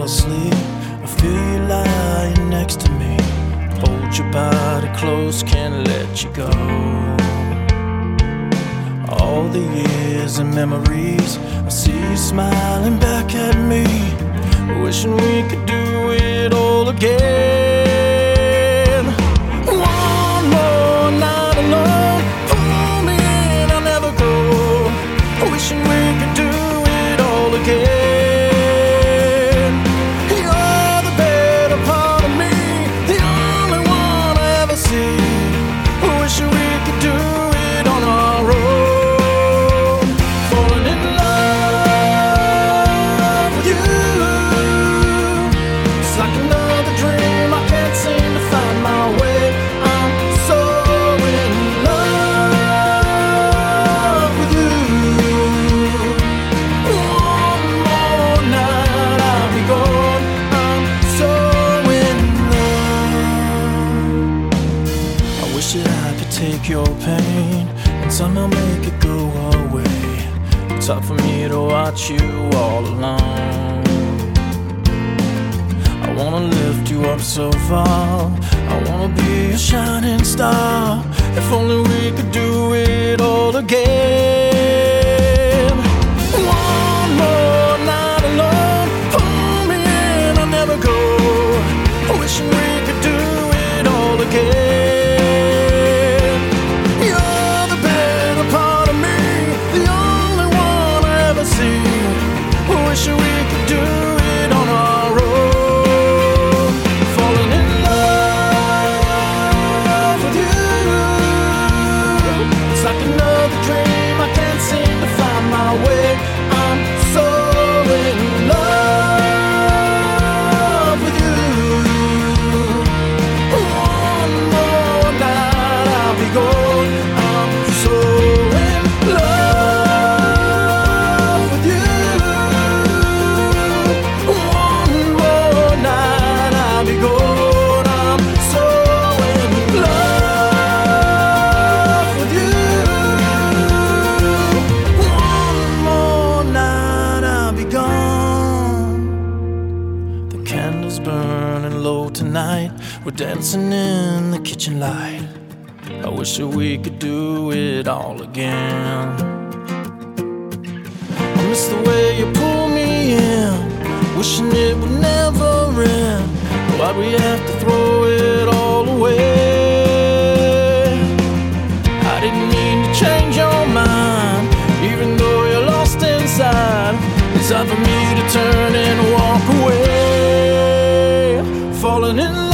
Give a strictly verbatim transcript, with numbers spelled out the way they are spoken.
fall asleep, I feel you lying next to me. Hold your body close, can't let you go. All the years and memories, I see you smiling back at me, wishing we could do it all again. One more night alone, pull me in, I'll never go, wishing we could do it all again. You're the better part of me, the only one I ever see, wishing we could do it on our own. Falling in love with you, it's like another dream, I can't seem to find my way. I'm so in love with you. One more night I'll be gone, I'm so in love. I wish that I could take your pain and somehow make it go away. It's hard for me to watch you all alone. I wanna lift you up so far, I wanna be a shining star. If only we could do it all again. One more night alone, pull me in, I'll never go, wishing we could do it all again. You're the better part of me, the only one I ever see, wishing we could do it on our own. Falling in love with you, it's like another dream, I can't seem to find my way. I'm so in love with you. One more night I'll be gone, I'm so in love with you. One more night I'll be gone, I'm so in love with you. One more night I'll be gone. The candles burning low tonight, we're dancing in the kitchen light. I wish that we could do it all again. I miss the way you pull me in, wishing it would never end. Why'd we have to throw it all away? I didn't mean to change your mind, even though you're lost inside. It's time for me to turn and walk away. Falling in love